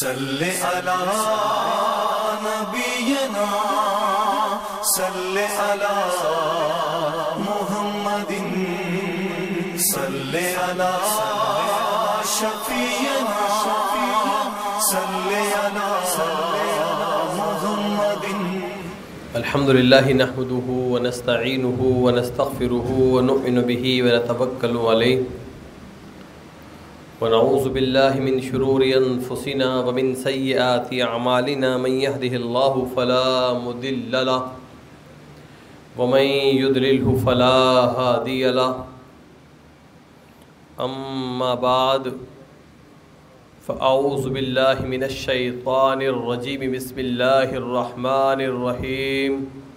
صلی علی نبینا صلی علی محمد صلی علی شفیعنا صلی علی محمد. الحمد للہ نحمده ونستعینه ونستغفره ونؤمن به ونتوکل علیہ ونعوذ باللہ من شرور انفسنا ومن سیئات اعمالنا من يهده الله فلا مضل له ومن يضلله فلا هادي له اما بعد فاعوذ باللہ من الشیطان الرجیم بسم اللہ الرحمن الرحیم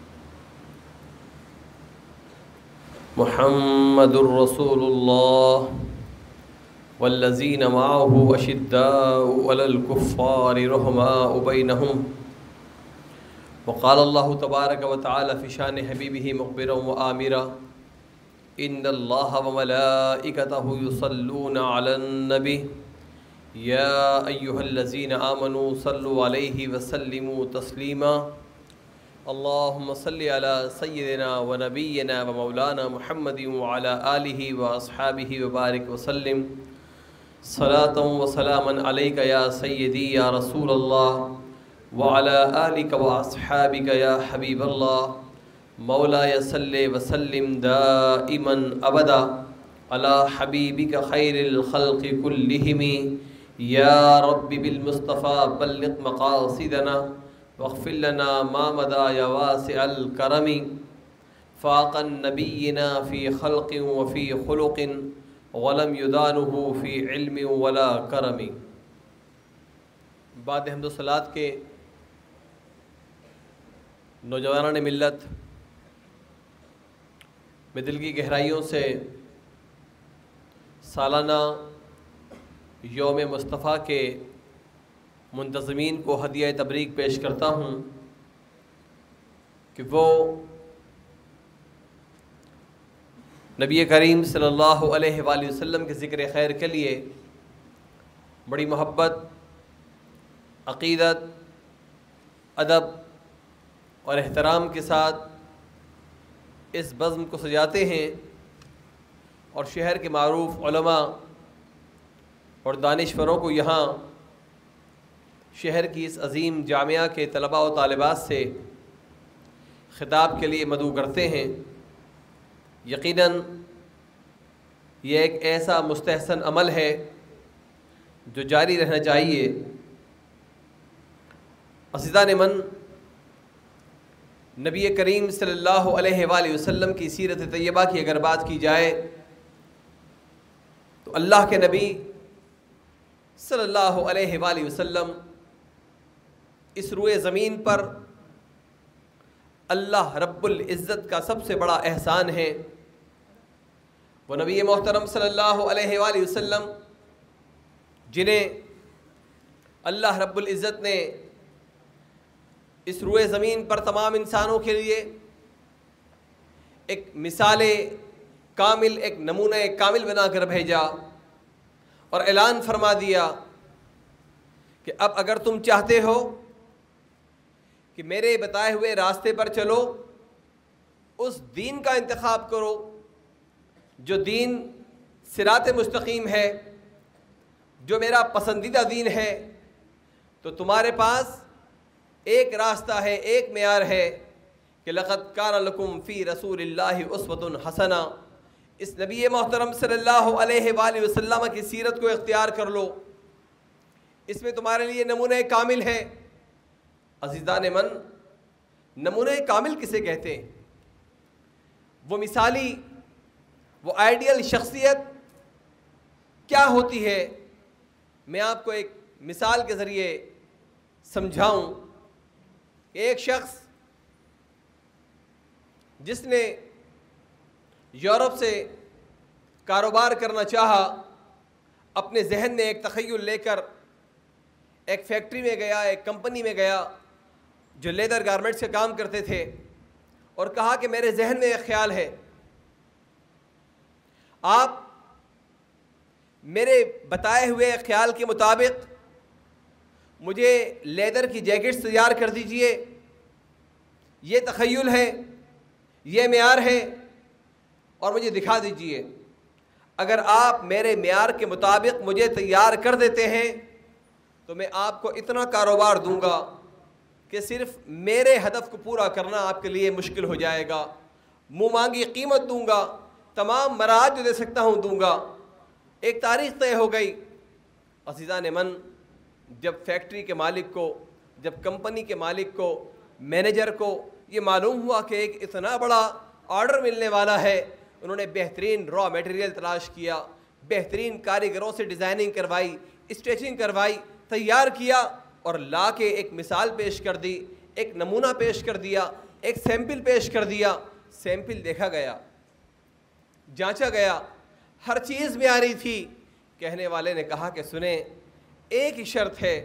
محمد رسول اللہ والذین معه اشداء علی الکفار رحماء بینہم. وقال اللہ تبارک وتعالی فی شان حبیبہ مخبرا وآمرا ان اللہ وملائکتہ یصلون علی النبی یا ایہا الذین آمنوا صلوا علیہ وسلموا تسلیما. اللہم صلی علی سیدنا ونبینا ومولانا محمد وعلی آلہ واصحابہ وبارک وسلم صلاۃ وسلاما علیک یا سیدی یا رسول اللہ وعلی آلک واصحابک یا حبیب اللہ. مولاي صلی وسلم دائما ابدا علی حبیبک خیر الخلق کلہم یا رب بالمصطفى بلغ مقاصدنا واغفر لنا ما مضى یا واسع الکرم. فاق النبینا فی خلق وفی خلق ولم یدانہ فی علم ولا کرم. بعد حمد و صلات کے نوجوانان ملت، میں دل کی گہرائیوں سے سالانہ یوم مصطفیٰ کے منتظمین کو ہدیہ تبریک پیش کرتا ہوں کہ وہ نبی کریم صلی اللہ علیہ وآلہ وسلم کے ذکر خیر کے لیے بڑی محبت، عقیدت، ادب اور احترام کے ساتھ اس بزم کو سجاتے ہیں اور شہر کے معروف علماء اور دانشوروں کو یہاں شہر کی اس عظیم جامعہ کے طلباء و طالبات سے خطاب کے لیے مدعو کرتے ہیں. یقیناً یہ ایک ایسا مستحسن عمل ہے جو جاری رہنا چاہیے. عزیزان من، نبی کریم صلی اللہ علیہ وآلہ وسلم کی سیرت طیبہ کی اگر بات کی جائے تو اللہ کے نبی صلی اللہ علیہ وآلہ وسلم اس روئے زمین پر اللہ رب العزت کا سب سے بڑا احسان ہے. وہ نبی محترم صلی اللہ علیہ وآلہ وسلم جنہیں اللہ رب العزت نے اس روئے زمین پر تمام انسانوں کے لیے ایک مثال کامل، ایک نمونہ کامل بنا کر بھیجا اور اعلان فرما دیا کہ اب اگر تم چاہتے ہو کہ میرے بتائے ہوئے راستے پر چلو، اس دین کا انتخاب کرو جو دین صراط مستقیم ہے، جو میرا پسندیدہ دین ہے، تو تمہارے پاس ایک راستہ ہے، ایک معیار ہے کہ لقد کان لکم فی رسول اللہ اسوۃ حسنہ. اس نبی محترم صلی اللہ علیہ وآلہ وسلم کی سیرت کو اختیار کر لو، اس میں تمہارے لیے نمونہ کامل ہے. عزیزان من، نمونہ کامل کسے کہتے ہیں؟ وہ مثالی، وہ آئیڈیل شخصیت کیا ہوتی ہے؟ میں آپ کو ایک مثال کے ذریعے سمجھاؤں. ایک شخص جس نے یورپ سے کاروبار کرنا چاہا، اپنے ذہن میں ایک تخیل لے کر ایک فیکٹری میں گیا، ایک کمپنی میں گیا جو لیدر گارمنٹس کا کام کرتے تھے، اور کہا کہ میرے ذہن میں ایک خیال ہے، آپ میرے بتائے ہوئے خیال کے مطابق مجھے لیدر کی جیکٹس تیار کر دیجئے، یہ تخیل ہے، یہ معیار ہے، اور مجھے دکھا دیجئے۔ اگر آپ میرے معیار کے مطابق مجھے تیار کر دیتے ہیں تو میں آپ کو اتنا کاروبار دوں گا کہ صرف میرے ہدف کو پورا کرنا آپ کے لیے مشکل ہو جائے گا، منہ مانگی قیمت دوں گا، تمام مراحل جو دے سکتا ہوں دوں گا۔ ایک تاریخ طے ہو گئی۔ عزیزان من، جب فیکٹری کے مالک کو، جب کمپنی کے مالک کو، مینیجر کو یہ معلوم ہوا کہ ایک اتنا بڑا آرڈر ملنے والا ہے، انہوں نے بہترین را میٹیریل تلاش کیا، بہترین کاریگروں سے ڈیزائننگ کروائی، اسٹیچنگ کروائی، تیار کیا اور لا کے ایک مثال پیش کر دی، ایک نمونہ پیش کر دیا، ایک سیمپل پیش کر دیا۔ سیمپل دیکھا گیا، جانچا گیا، ہر چیز میں آ رہی تھی۔ کہنے والے نے کہا کہ سنیں، ایک ہی شرط ہے،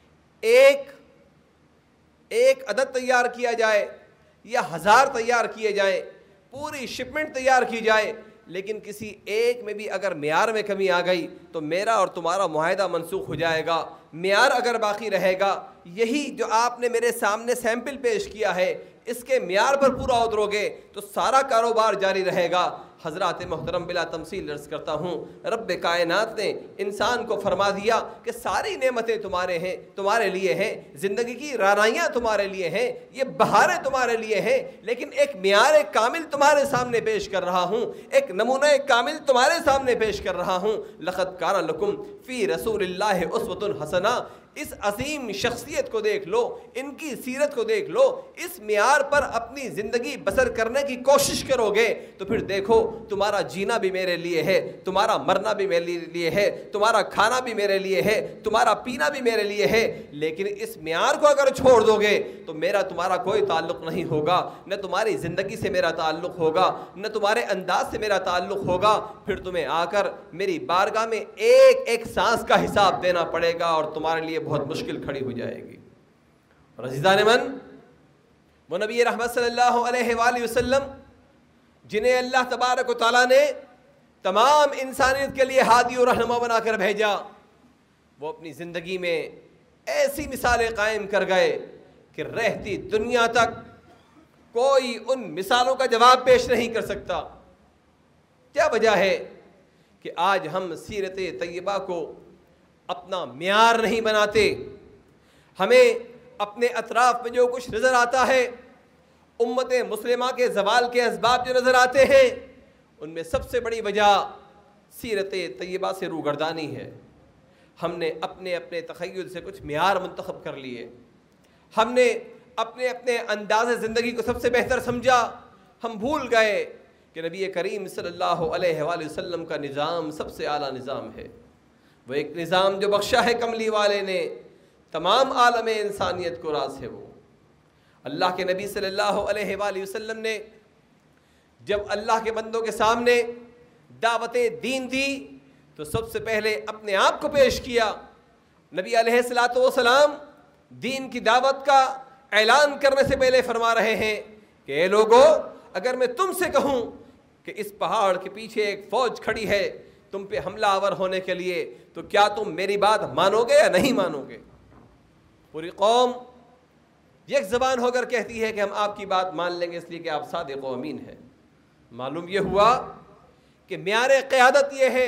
ایک عدد تیار کیا جائے یا 1000 تیار کیے جائیں، پوری شپمنٹ تیار کی جائے، لیکن کسی ایک میں بھی اگر معیار میں کمی آ گئی تو میرا اور تمہارا معاہدہ منسوخ ہو جائے گا۔ معیار اگر باقی رہے گا، یہی جو آپ نے میرے سامنے سیمپل پیش کیا ہے، اس کے معیار پر پورا اترو گے تو سارا کاروبار جاری رہے گا۔ حضرات محترم، بلا تمثیل عرض کرتا ہوں، رب کائنات نے انسان کو فرما دیا کہ ساری نعمتیں تمہارے ہیں، تمہارے لیے ہیں، زندگی کی رانائیاں تمہارے لیے ہیں، یہ بہاریں تمہارے لیے ہیں، لیکن ایک معیار کامل تمہارے سامنے پیش کر رہا ہوں، ایک نمونہ کامل تمہارے سامنے پیش کر رہا ہوں۔ لقد کان لکم فی رسول اللہ اسوۃ حسنہ، اس عظیم شخصیت کو دیکھ لو، ان کی سیرت کو دیکھ لو، اس معیار پر اپنی زندگی بسر کرنے کی کوشش کرو گے تو پھر دیکھو تمہارا جینا بھی میرے لیے ہے، تمہارا مرنا بھی میرے لیے ہے، تمہارا کھانا بھی میرے لیے ہے، تمہارا پینا بھی میرے لیے ہے۔ لیکن اس معیار کو اگر چھوڑ دو گے تو میرا تمہارا کوئی تعلق نہیں ہوگا، نہ تمہاری زندگی سے میرا تعلق ہوگا، نہ تمہارے انداز سے میرا تعلق ہوگا۔ پھر تمہیں آ کر میری بارگاہ میں ایک ایک سانس کا حساب دینا پڑے گا اور تمہارے لیے بہت مشکل کھڑی ہو جائے گی۔ اور عزیزان من، وہ نبی رحمت صلی اللہ علیہ وآلہ وسلم جنہیں اللہ تبارک و تعالیٰ نے تمام انسانیت کے لیے ہادی و رہنما بنا کر بھیجا، وہ اپنی زندگی میں ایسی مثالیں قائم کر گئے کہ رہتی دنیا تک کوئی ان مثالوں کا جواب پیش نہیں کر سکتا۔ کیا وجہ ہے کہ آج ہم سیرت طیبہ کو اپنا معیار نہیں بناتے؟ ہمیں اپنے اطراف میں جو کچھ نظر آتا ہے، امت مسلمہ کے زوال کے اسباب جو نظر آتے ہیں، ان میں سب سے بڑی وجہ سیرت طیبہ سے روگردانی ہے۔ ہم نے اپنے اپنے تخیل سے کچھ معیار منتخب کر لیے، ہم نے اپنے اپنے انداز زندگی کو سب سے بہتر سمجھا۔ ہم بھول گئے کہ نبی کریم صلی اللہ علیہ وآلہ وسلم کا نظام سب سے اعلیٰ نظام ہے۔ وہ ایک نظام جو بخشا ہے کملی والے نے تمام عالم انسانیت کو، راز ہے وہ۔ اللہ کے نبی صلی اللہ علیہ وآلہ وسلم نے جب اللہ کے بندوں کے سامنے دعوت دین دی تو سب سے پہلے اپنے آپ کو پیش کیا۔ نبی علیہ الصلوۃ والسلام دین کی دعوت کا اعلان کرنے سے پہلے فرما رہے ہیں کہ اے لوگو، اگر میں تم سے کہوں کہ اس پہاڑ کے پیچھے ایک فوج کھڑی ہے تم پہ حملہ آور ہونے کے لیے، تو کیا تم میری بات مانو گے یا نہیں مانو گے؟ پوری قوم یک زبان ہو کر کہتی ہے کہ ہم آپ کی بات مان لیں گے، اس لیے کہ آپ صادق و امین ہیں۔ معلوم یہ ہوا کہ معیار قیادت یہ ہے،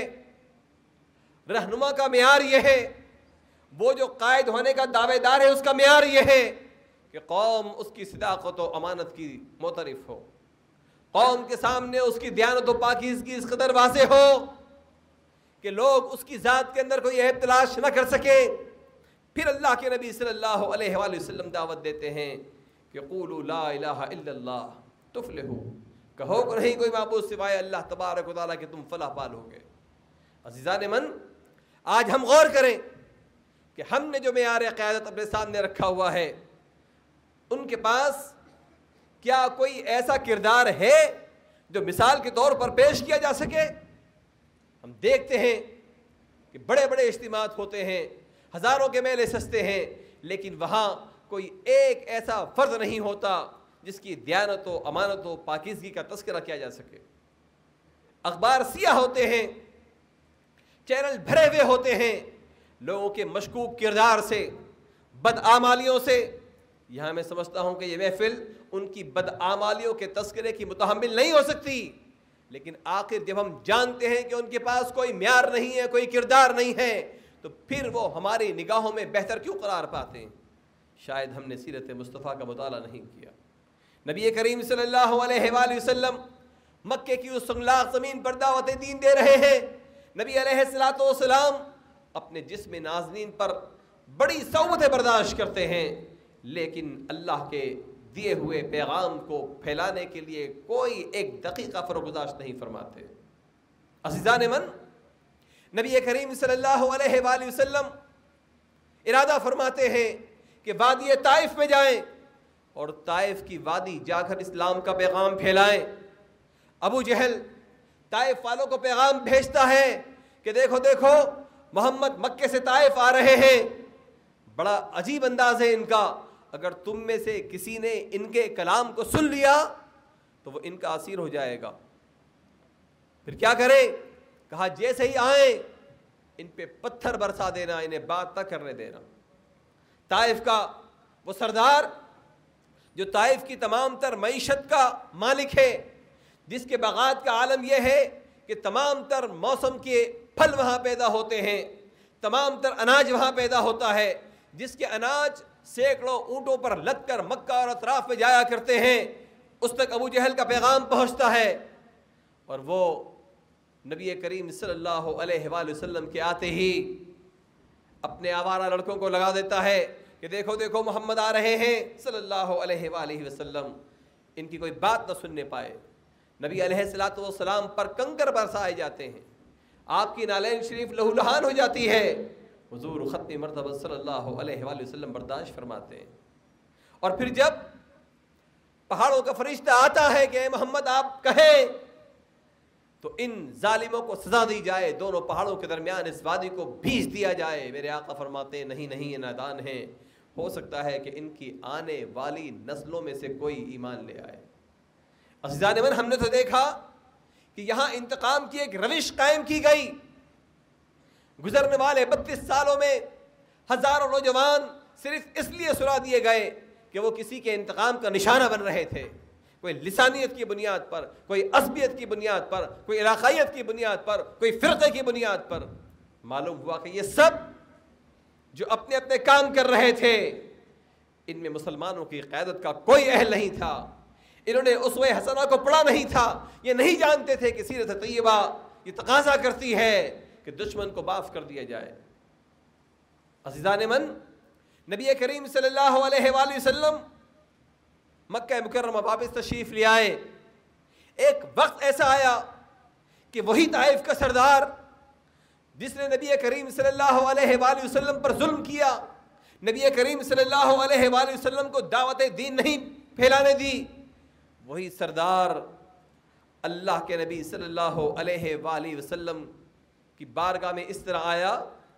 رہنما کا معیار یہ ہے، وہ جو قائد ہونے کا دعوے دار ہے اس کا معیار یہ ہے کہ قوم اس کی صداقت و امانت کی معترف ہو، قوم کے سامنے اس کی دیانت و پاکیزگی اس قدر واضح ہو کہ لوگ اس کی ذات کے اندر کوئی عیب تلاش نہ کر سکے۔ پھر اللہ کے نبی صلی اللہ علیہ وآلہ وسلم دعوت دیتے ہیں کہ قولوا لا الہ الا اللہ تفلحوا، کہو کہ نہیں کوئی معبود سوائے اللہ تبارک و تعالیٰ کہ تم فلاح پالو گے۔ عزیزان من، آج ہم غور کریں کہ ہم نے جو معیار قیادت اپنے سامنے رکھا ہوا ہے، ان کے پاس کیا کوئی ایسا کردار ہے جو مثال کے طور پر پیش کیا جا سکے؟ ہم دیکھتے ہیں کہ بڑے بڑے اجتماعات ہوتے ہیں، ہزاروں کے میلے سجتے ہیں، لیکن وہاں کوئی ایک ایسا فرد نہیں ہوتا جس کی دیانت و امانت و پاکیزگی کا تذکرہ کیا جا سکے۔ اخبار سیاہ ہوتے ہیں، چینل بھرے ہوئے ہوتے ہیں لوگوں کے مشکوک کردار سے، بدعمالیوں سے. یہاں میں سمجھتا ہوں کہ یہ محفل ان کی بدعمالیوں کے تذکرے کی متحمل نہیں ہو سکتی، لیکن آخر جب ہم جانتے ہیں کہ ان کے پاس کوئی معیار نہیں ہے، کوئی کردار نہیں ہے، تو پھر وہ ہماری نگاہوں میں بہتر کیوں قرار پاتے ہیں؟ شاید ہم نے سیرت مصطفیٰ کا مطالعہ نہیں کیا. نبی کریم صلی اللہ علیہ وآلہ وسلم مکے کی اس سنگلاخ زمین پر دعوت دین دے رہے ہیں. نبی علیہ الصلوۃ والسلام اپنے جسم نازنین پر بڑی صعوبتیں برداشت کرتے ہیں، لیکن اللہ کے دیے ہوئے پیغام کو پھیلانے کے لیے کوئی ایک دقیقہ فرگزاشت نہیں فرماتے. عزیزان من، نبی کریم صلی اللہ علیہ وآلہ وسلم ارادہ فرماتے ہیں کہ وادی طائف میں جائیں اور طائف کی وادی جا کر اسلام کا پیغام پھیلائیں. ابو جہل طائف والوں کو پیغام بھیجتا ہے کہ دیکھو دیکھو محمد مکے سے طائف آ رہے ہیں. بڑا عجیب انداز ہے ان کا، اگر تم میں سے کسی نے ان کے کلام کو سن لیا تو وہ ان کا اسیر ہو جائے گا. پھر کیا کرے؟ کہا جیسے ہی آئیں ان پہ پتھر برسا دینا، انہیں بات نہ کرنے دینا. طائف کا وہ سردار جو طائف کی تمام تر معیشت کا مالک ہے، جس کے باغات کا عالم یہ ہے کہ تمام تر موسم کے پھل وہاں پیدا ہوتے ہیں، تمام تر اناج وہاں پیدا ہوتا ہے، جس کے اناج سینکڑوں اونٹوں پر لد کر مکہ اور اطراف میں جایا کرتے ہیں، اس تک ابو جہل کا پیغام پہنچتا ہے. اور وہ نبی کریم صلی اللہ علیہ وآلہ وسلم کے آتے ہی اپنے آوارہ لڑکوں کو لگا دیتا ہے کہ دیکھو دیکھو محمد آ رہے ہیں صلی اللہ علیہ وآلہ وسلم. ان کی کوئی بات نہ سننے پائے. نبی علیہ الصلوۃ والسلام پر کنکر برسائے جاتے ہیں، آپ کی نالین شریف لہو لہان ہو جاتی ہے. حضور ختم مرتبہ صلی اللہ علیہ وآلہ وسلم برداشت فرماتے ہیں. اور پھر جب پہاڑوں کا فرشتہ آتا ہے کہ اے محمد آپ کہیں تو ان ظالموں کو سزا دی جائے، دونوں پہاڑوں کے درمیان اس وادی کو بھیج دیا جائے. میرے آقا فرماتے ہیں نہیں نہیں، یہ نادان ہیں، ہو سکتا ہے کہ ان کی آنے والی نسلوں میں سے کوئی ایمان لے آئے. عزیزان من، ہم نے تو دیکھا کہ یہاں انتقام کی ایک روش قائم کی گئی. گزرنے والے 32 سالوں میں ہزاروں نوجوان صرف اس لیے سلا دیے گئے کہ وہ کسی کے انتقام کا نشانہ بن رہے تھے. کوئی لسانیت کی بنیاد پر، کوئی عصبیت کی بنیاد پر، کوئی علاقائیت کی بنیاد پر، کوئی فرقے کی بنیاد پر. معلوم ہوا کہ یہ سب جو اپنے اپنے کام کر رہے تھے، ان میں مسلمانوں کی قیادت کا کوئی اہل نہیں تھا. انہوں نے اسوہ حسنہ کو پڑھا نہیں تھا. یہ نہیں جانتے تھے کہ سیرت طیبہ یہ تقاضا کرتی ہے کہ دشمن کو معاف کر دیا جائے. عزیزان من، نبی کریم صلی اللہ علیہ وآلہ وسلم مکہ مکرمہ واپس تشریف لے آئے. ایک وقت ایسا آیا کہ وہی طائف کا سردار جس نے نبی کریم صلی اللہ علیہ وآلہ وسلم پر ظلم کیا، نبی کریم صلی اللہ علیہ وآلہ وسلم کو دعوت دین نہیں پھیلانے دی، وہی سردار اللہ کے نبی صلی اللہ علیہ وآلہ وسلم کی بارگاہ میں اس طرح آیا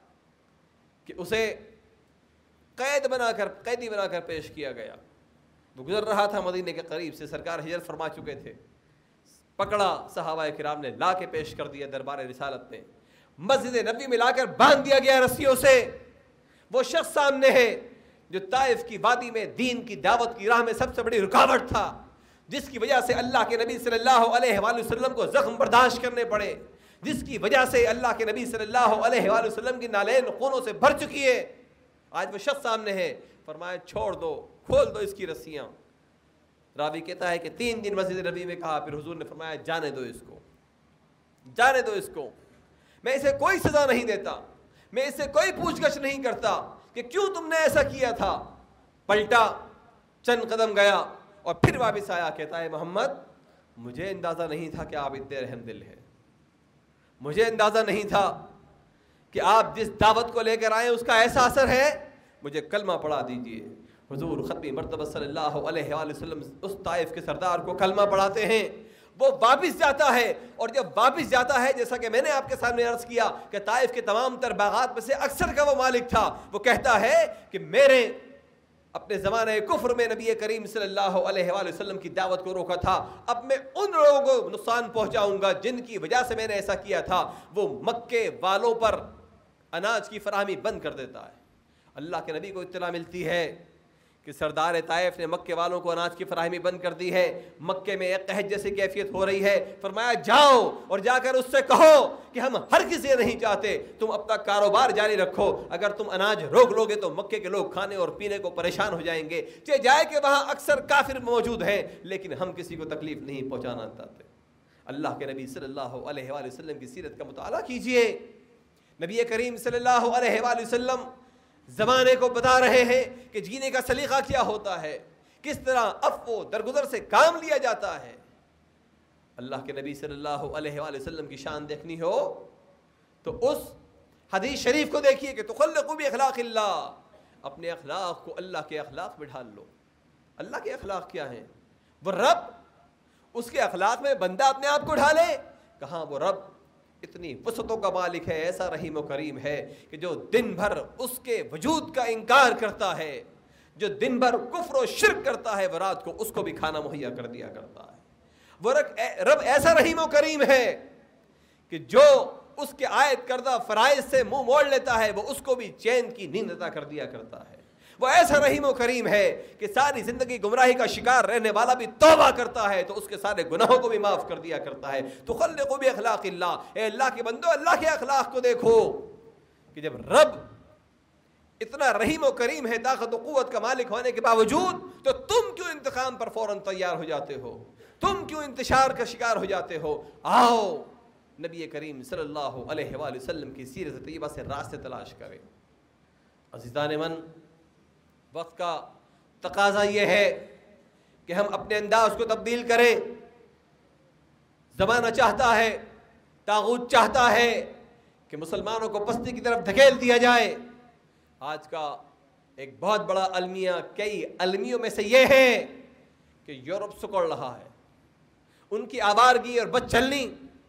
کہ اسے قیدی بنا کر پیش کیا گیا. وہ گزر رہا تھا مدینے کے قریب سے، سرکار ہجرت فرما چکے تھے. پکڑا، صحابہ کرام نے لا کے پیش کر دیا دربار رسالت میں. مسجد نبی میں لا کر باندھ دیا گیا رسیوں سے. وہ شخص سامنے ہے جو طائف کی وادی میں دین کی دعوت کی راہ میں سب سے بڑی رکاوٹ تھا، جس کی وجہ سے اللہ کے نبی صلی اللہ علیہ وآلہ وسلم کو زخم برداشت کرنے پڑے، جس کی وجہ سے اللہ کے نبی صلی اللہ علیہ وآلہ وسلم کی نالین خونوں سے بھر چکی ہے. آج وہ شخص سامنے ہے. فرمایا چھوڑ دو، کھول دو اس کی رسیاں. راوی کہتا ہے کہ 3 دن مسجد نبی میں کہا، پھر حضور نے فرمایا جانے دو اس کو، جانے دو اس کو. میں اسے کوئی سزا نہیں دیتا، میں اس سے کوئی پوچھ گچھ نہیں کرتا کہ کیوں تم نے ایسا کیا تھا. پلٹا، چند قدم گیا اور پھر واپس آیا. کہتا ہے محمد مجھے اندازہ نہیں تھا کہ آپ اتنے رحم دل ہیں، مجھے اندازہ نہیں تھا کہ آپ جس دعوت کو لے کر آئے اس کا ایسا اثر ہے، مجھے کلمہ پڑھا دیجئے. حضور ختم مرتبہ صلی اللہ علیہ وآلہ وسلم اس طائف کے سردار کو کلمہ پڑھاتے ہیں. وہ واپس جاتا ہے، اور جب واپس جاتا ہے، جیسا کہ میں نے آپ کے سامنے عرض کیا کہ طائف کے تمام تر باغات میں سے اکثر کا وہ مالک تھا. وہ کہتا ہے کہ میرے اپنے زمانہ کفر میں نبی کریم صلی اللہ علیہ وآلہ وسلم کی دعوت کو روکا تھا، اب میں ان لوگوں کو نقصان پہنچاؤں گا جن کی وجہ سے میں نے ایسا کیا تھا. وہ مکے والوں پر اناج کی فراہمی بند کر دیتا ہے. اللہ کے نبی کو اطلاع ملتی ہے کہ سردار طائف نے مکے والوں کو اناج کی فراہمی بند کر دی ہے، مکے میں ایک قحط جیسی کیفیت ہو رہی ہے، فرمایا جاؤ اور جا کر اس سے کہو کہ ہم ہر کسی نہیں چاہتے، تم اپنا کاروبار جاری رکھو، اگر تم اناج روک لوگے تو مکے کے لوگ کھانے اور پینے کو پریشان ہو جائیں گے، چاہے جائے کہ وہاں اکثر کافر موجود ہیں لیکن ہم کسی کو تکلیف نہیں پہنچانا چاہتے۔ اللہ کے نبی صلی اللہ علیہ وآلہ وسلم کی سیرت کا مطالعہ کیجئے۔ نبی کریم صلی اللہ علیہ وآلہ وسلم زمانے کو بتا رہے ہیں کہ جینے کا سلیقہ کیا ہوتا ہے، کس طرح عفو درگزر سے کام لیا جاتا ہے۔ اللہ کے نبی صلی اللہ علیہ وآلہ وسلم کی شان دیکھنی ہو تو اس حدیث شریف کو دیکھیے کہ تخلقوا باخلاق اللہ، اپنے اخلاق کو اللہ کے اخلاق میں ڈھال لو۔ اللہ کے اخلاق کیا ہیں؟ وہ رب، اس کے اخلاق میں بندہ اپنے آپ کو ڈھالے۔ کہاں وہ رب اتنی وسعتوں کا مالک ہے، ایسا رحیم و کریم ہے کہ جو دن بھر اس کے وجود کا انکار کرتا ہے، جو دن بھر کفر و شرک کرتا ہے، وہ رات کو اس کو بھی کھانا مہیا کر دیا کرتا ہے۔ وہ رب ایسا رحیم و کریم ہے کہ جو اس کے عائد کردہ فرائض سے منہ موڑ لیتا ہے، وہ اس کو بھی چین کی نیند عطا کر دیا کرتا ہے۔ وہ ایسا رحیم و کریم ہے کہ ساری زندگی گمراہی کا شکار رہنے والا بھی توبہ کرتا ہے تو اس کے سارے گناہوں کو بھی معاف کر دیا کرتا ہے۔ تخلقوا باخلاق اللہ، اے اللہ کے بندو اللہ کے اخلاق کو دیکھو کہ جب رب اتنا رحیم و کریم ہے، طاقت و قوت کا مالک ہونے کے باوجود، تو تم کیوں انتقام پر فوراً تیار ہو جاتے ہو؟ تم کیوں انتشار کا شکار ہو جاتے ہو؟ آؤ نبی کریم صلی اللہ علیہ وآلہ وسلم کی سیرت طیبہ سے راستے تلاش کریں۔ عزیزان من، وقت کا تقاضا یہ ہے کہ ہم اپنے انداز کو تبدیل کریں۔ زمانہ چاہتا ہے، طاغوت چاہتا ہے کہ مسلمانوں کو پستی کی طرف دھکیل دیا جائے۔ آج کا ایک بہت بڑا المیہ، کئی المیوں میں سے یہ ہے کہ یورپ سکڑ رہا ہے، ان کی آوارگی اور بد چلنی،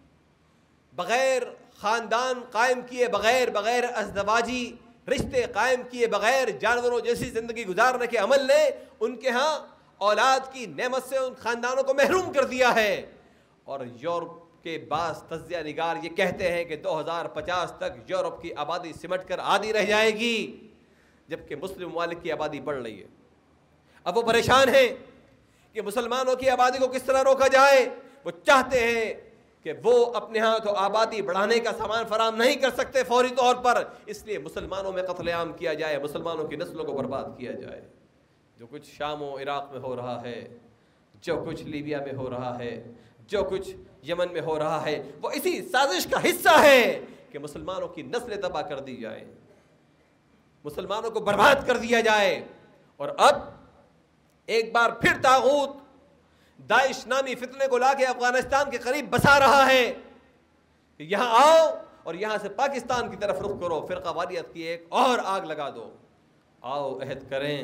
بغیر خاندان قائم کیے بغیر ازدواجی رشتے قائم کیے بغیر جانوروں جیسی زندگی گزارنے کے عمل نے ان کے ہاں اولاد کی نعمت سے ان خاندانوں کو محروم کر دیا ہے۔ اور یورپ کے بعض تجزیہ نگار یہ کہتے ہیں کہ 2050 تک یورپ کی آبادی سمٹ کر آدھی رہ جائے گی، جبکہ مسلم ممالک کی آبادی بڑھ رہی ہے۔ اب وہ پریشان ہیں کہ مسلمانوں کی آبادی کو کس طرح روکا جائے۔ وہ چاہتے ہیں کہ وہ اپنے ہاں تو آبادی بڑھانے کا سامان فراہم نہیں کر سکتے فوری طور پر، اس لیے مسلمانوں میں قتل عام کیا جائے، مسلمانوں کی نسلوں کو برباد کیا جائے۔ جو کچھ شام و عراق میں ہو رہا ہے، جو کچھ لیبیا میں ہو رہا ہے، جو کچھ یمن میں ہو رہا ہے، وہ اسی سازش کا حصہ ہے کہ مسلمانوں کی نسلیں تباہ کر دی جائیں، مسلمانوں کو برباد کر دیا جائے۔ اور اب ایک بار پھر طاغوت داعش نامی فتنے کو لا کے افغانستان کے قریب بسا رہا ہے کہ یہاں آؤ اور یہاں سے پاکستان کی طرف رخ کرو، فرقہ واریت کی ایک اور آگ لگا دو۔ آؤ عہد کریں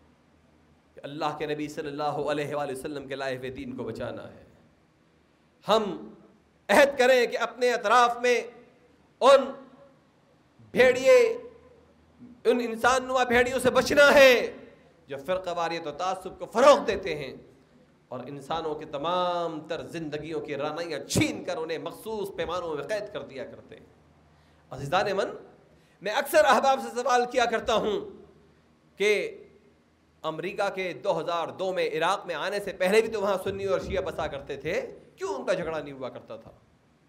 کہ اللہ کے نبی صلی اللہ علیہ وآلہ وسلم کے لائے ہوئے دین کو بچانا ہے۔ ہم عہد کریں کہ اپنے اطراف میں ان بھیڑیے، ان انسان نما بھیڑیوں سے بچنا ہے جو فرقہ واریت و تعصب کو فروغ دیتے ہیں اور انسانوں کے تمام تر زندگیوں کی رانائیاں چھین کر انہیں مخصوص پیمانوں میں قید کر دیا کرتے ہیں۔ عزیزان من، میں اکثر احباب سے سوال کیا کرتا ہوں کہ امریکہ کے 2002 میں عراق میں آنے سے پہلے بھی تو وہاں سنی اور شیعہ بسا کرتے تھے، کیوں ان کا جھگڑا نہیں ہوا کرتا تھا؟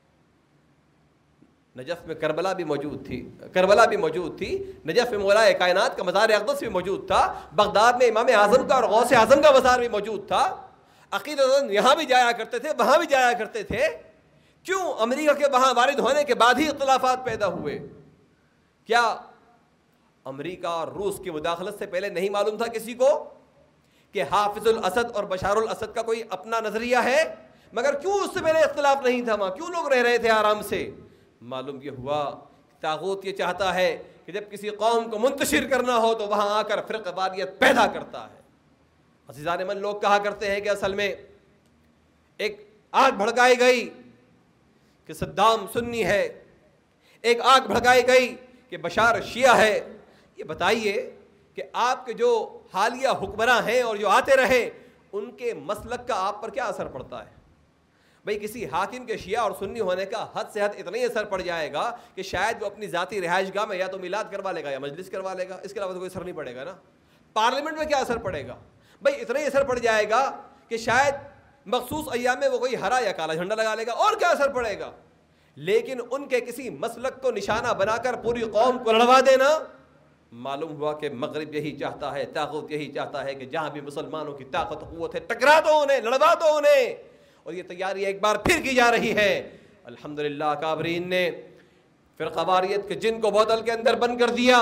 نجف میں کربلا بھی موجود تھی، نجف میں مولا کائنات کا مزار اقدس بھی موجود تھا، بغداد میں امام اعظم کا اور غوث اعظم کا مزار بھی موجود تھا، عقیدتاً یہاں بھی جایا کرتے تھے، وہاں بھی جایا کرتے تھے، کیوں امریکہ کے وہاں وارد ہونے کے بعد ہی اختلافات پیدا ہوئے؟ کیا امریکہ اور روس کی مداخلت سے پہلے نہیں معلوم تھا کسی کو کہ حافظ الاسد اور بشار الاسد کا کوئی اپنا نظریہ ہے؟ مگر کیوں اس سے پہلے اختلاف نہیں تھا وہاں؟ کیوں لوگ رہ رہے تھے آرام سے؟ معلوم یہ ہوا کہ طاغوت یہ چاہتا ہے کہ جب کسی قوم کو منتشر کرنا ہو تو وہاں آ کر فرقہ واریت پیدا کرتا ہے۔ عزیزان من، لوگ کہا کرتے ہیں کہ اصل میں ایک آگ بھڑکائی گئی کہ صدام سنی ہے، ایک آگ بھڑکائی گئی کہ بشار شیعہ ہے۔ یہ بتائیے کہ آپ کے جو حالیہ حکمراں ہیں اور جو آتے رہے، ان کے مسلک کا آپ پر کیا اثر پڑتا ہے؟ بھئی کسی حاکم کے شیعہ اور سنی ہونے کا حد سے حد اتنا ہی اثر پڑ جائے گا کہ شاید وہ اپنی ذاتی رہائش گاہ میں یا تو میلاد کروا لے گا یا مجلس کروا لے گا، اس کے علاوہ تو کوئی اثر نہیں پڑے گا نا. پارلیمنٹ میں کیا اثر پڑے گا؟ بھئی اتنا ہی اثر پڑ جائے گا کہ شاید مخصوص ایام میں وہ کوئی ہرا یا کالا جھنڈا لگا لے گا، اور کیا اثر پڑے گا. لیکن ان کے کسی مسلک کو نشانہ بنا کر پوری قوم کو لڑوا دینا، معلوم ہوا کہ مغرب یہی چاہتا ہے، طاغوت یہی چاہتا ہے کہ جہاں بھی مسلمانوں کی طاقت قوت ہے ٹکرا دو انہیں، لڑوا دو انہیں. اور یہ تیاری ایک بار پھر کی جا رہی ہے. الحمدللہ کابرین نے فرقہ واریت کے جن کو بوتل کے اندر بند کر دیا،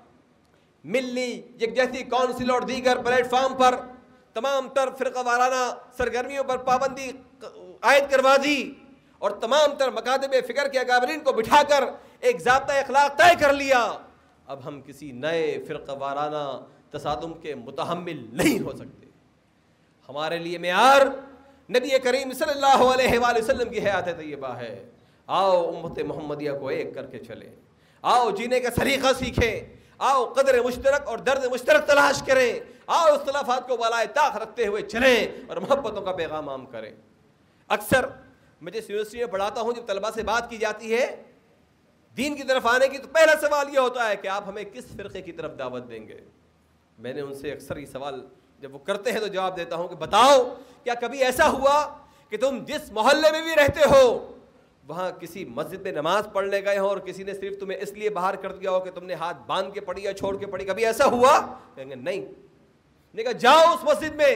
ملی یکجہتی کونسل اور دیگر پلیٹ فارم پر تمام تر فرقہ وارانہ سرگرمیوں پر پابندی عائد کروا دی، اور تمام تر مکاتب فکر کے اکابرین کو بٹھا کر ایک ضابطہ اخلاق طے کر لیا. اب ہم کسی نئے فرقہ وارانہ تصادم کے متحمل نہیں ہو سکتے. ہمارے لیے معیار نبی کریم صلی اللہ علیہ وآلہ وسلم کی حیات طیبہ ہے. آؤ امت محمدیہ کو ایک کر کے چلیں، آؤ جینے کا سلیقہ سیکھیں، آؤ قدر مشترک اور درد مشترک تلاش کریں، آؤ اختلافات کو بالائے طاق رکھتے ہوئے چلیں اور محبتوں کا پیغام عام کریں. اکثر میں جس یونیورسٹی میں پڑھاتا ہوں، جب طلباء سے بات کی جاتی ہے دین کی طرف آنے کی، تو پہلا سوال یہ ہوتا ہے کہ آپ ہمیں کس فرقے کی طرف دعوت دیں گے. میں نے ان سے اکثر یہ سوال جب وہ کرتے ہیں تو جواب دیتا ہوں کہ بتاؤ کیا کبھی ایسا ہوا کہ تم جس محلے میں بھی رہتے ہو وہاں کسی مسجد میں نماز پڑھنے گئے ہو اور کسی نے صرف تمہیں اس لیے باہر کر دیا ہو کہ تم نے ہاتھ باندھ کے پڑھی یا چھوڑ کے پڑھی؟ کبھی ایسا ہوا؟ کہیں گے نہیں. نے کہا جاؤ اس مسجد میں،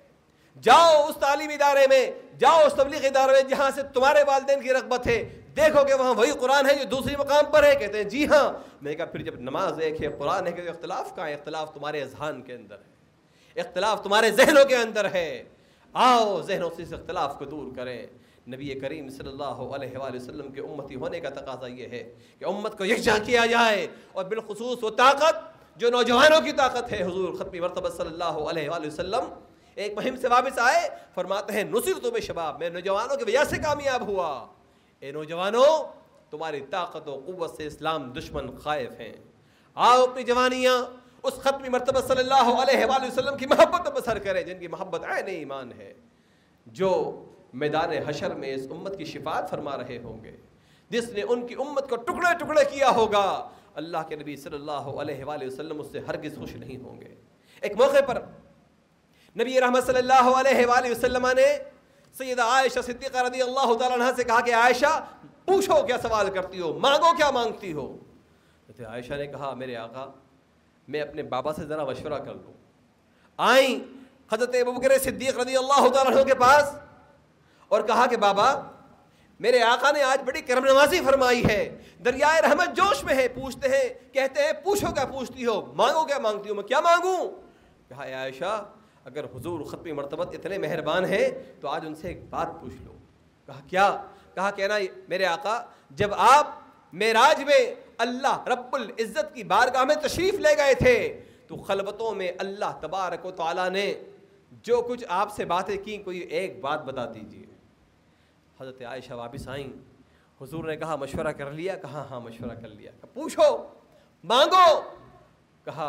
جاؤ اس تعلیمی ادارے میں، جاؤ اس تبلیغی ادارے میں جہاں سے تمہارے والدین کی رغبت ہے، دیکھو کہ وہاں وہی قرآن ہے جو دوسری مقام پر ہے. کہتے ہیں جی ہاں. میں نے کہا پھر جب نماز ایک ہے، قرآن ہے، کہ اختلاف کہاں ہے؟ اختلاف تمہارے اذہان کے اندر ہے، اختلاف تمہارے ذہنوں کے اندر ہے. آؤ ذہنوں سے اس اختلاف کو دور کریں. نبی کریم صلی اللہ علیہ وآلہ وسلم کے امتی ہونے کا تقاضا یہ ہے کہ امت کو یکجا کیا جائے، اور بالخصوص وہ طاقت جو نوجوانوں کی طاقت ہے. حضور ختمی مرتبہ صلی اللہ علیہ وآلہ وسلم ایک مہم سے واپس آئے، فرماتے ہیں نصرت بشباب، میں نوجوانوں کی وجہ سے کامیاب ہوا. اے نوجوانوں، تمہاری طاقت و قوت سے اسلام دشمن خائف ہیں. آؤ اپنی جوانیاں اس ختمی مرتبہ صلی اللہ علیہ وآلہ وسلم کی محبت میں بسر کریں، جن کی محبت عین ایمان ہے، جو میدان حشر میں اس امت کی شفاعت فرما رہے ہوں گے. جس نے ان کی امت کو ٹکڑے ٹکڑے کیا ہوگا، اللہ کے نبی صلی اللہ علیہ وآلہ وسلم اس سے ہرگز خوش نہیں ہوں گے. ایک موقع پر نبی رحمت صلی اللہ علیہ وآلہ وسلم نے سیدہ عائشہ صدیقہ رضی اللہ تعالیٰ عنہ سے کہا کہ عائشہ پوچھو کیا سوال کرتی ہو، مانگو کیا مانگتی ہو. عائشہ نے کہا میرے آقا میں اپنے بابا سے ذرا مشورہ کر لوں. آئیں حضرت ابوبکر صدیق رضی اللہ تعالیٰ عنہ کے پاس اور کہا کہ بابا میرے آقا نے آج بڑی کرم نوازی فرمائی ہے، دریائے رحمت جوش میں ہے. پوچھتے ہیں، کہتے ہیں پوچھو کیا پوچھتی ہو، مانگو کیا مانگتی ہو. میں کیا مانگوں؟ کہا اے عائشہ اگر حضور ختمی مرتبت اتنے مہربان ہیں تو آج ان سے ایک بات پوچھ لو. کہا کیا؟ کہا کہنا میرے آقا جب آپ معراج میں اللہ رب العزت کی بارگاہ میں تشریف لے گئے تھے تو خلوتوں میں اللہ تبارک و تعالیٰ نے جو کچھ آپ سے باتیں کی کوئی ایک بات بتا دیجیے. حضرت عائشہ واپس آئیں، حضور نے کہا مشورہ کر لیا؟ کہا ہاں مشورہ کر لیا. کہا پوچھو مانگو. کہا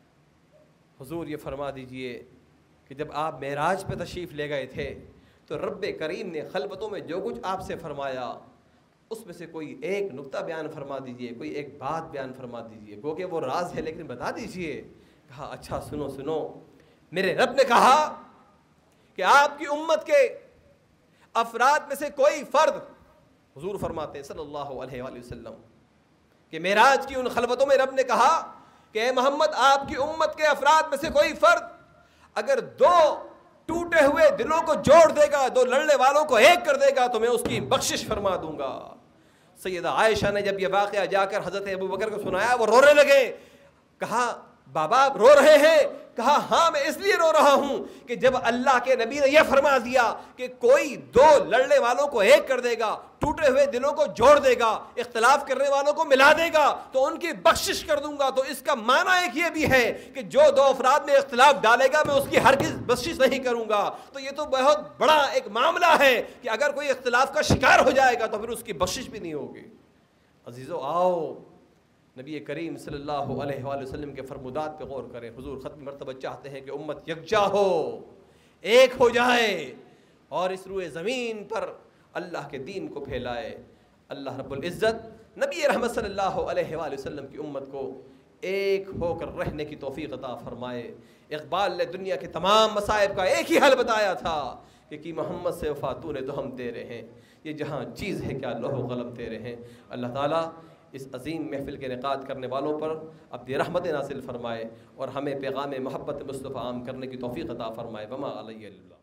حضور یہ فرما دیجئے کہ جب آپ معراج پہ تشریف لے گئے تھے تو رب کریم نے خلوتوں میں جو کچھ آپ سے فرمایا اس میں سے کوئی ایک نقطہ بیان فرما دیجئے، کوئی ایک بات بیان فرما دیجئے، گو کہ وہ راز ہے لیکن بتا دیجئے. کہا اچھا سنو سنو، میرے رب نے کہا کہ آپ کی امت کے افراد میں سے کوئی فرد، حضور فرماتے ہیں صلی اللہ علیہ وآلہ وسلم کہ معراج کی ان خلوتوں میں رب نے کہا کہ اے محمد آپ کی امت کے افراد میں سے کوئی فرد اگر دو ٹوٹے ہوئے دلوں کو جوڑ دے گا، دو لڑنے والوں کو ایک کر دے گا تو میں اس کی بخشش فرما دوں گا. سیدہ عائشہ نے جب یہ واقعہ جا کر حضرت ابوبکر کو سنایا وہ رونے لگے. کہا بابا آپ رو رہے ہیں؟ کہا ہاں میں اس لیے رو رہا ہوں کہ جب اللہ کے نبی نے یہ فرما دیا کہ کوئی دو لڑنے والوں کو ایک کر دے گا، ٹوٹے ہوئے دلوں کو جوڑ دے گا، اختلاف کرنے والوں کو ملا دے گا تو ان کی بخشش کر دوں گا، تو اس کا معنی ایک یہ بھی ہے کہ جو دو افراد میں اختلاف ڈالے گا میں اس کی ہرگز بخشش نہیں کروں گا. تو یہ تو بہت بڑا ایک معاملہ ہے کہ اگر کوئی اختلاف کا شکار ہو جائے گا تو پھر اس کی بخشش بھی نہیں ہوگی. عزیزو آؤ نبی کریم صلی اللہ علیہ وآلہ وسلم کے فرمودات پہ غور کریں. حضور ختم مرتبہ چاہتے ہیں کہ امت یکجا ہو، ایک ہو جائے اور اس روئے زمین پر اللہ کے دین کو پھیلائے۔ اللہ رب العزت نبی رحمت صلی اللہ علیہ وآلہ وسلم کی امت کو ایک ہو کر رہنے کی توفیق عطا فرمائے۔ اقبال نے دنیا کے تمام مصائب کا ایک ہی حل بتایا تھا کہ محمد سے وفا تو نے تو ہم تیرے ہیں، یہ جہاں چیز ہے کیا لوح و قلم تیرے ہیں۔ اللہ تعالیٰ اس عظیم محفل کے انعقاد کرنے والوں پر اپنی رحمت نازل فرمائے اور ہمیں پیغام محبت مصطفیٰ عام کرنے کی توفیق عطا فرمائے۔ وما علیہ اللہ۔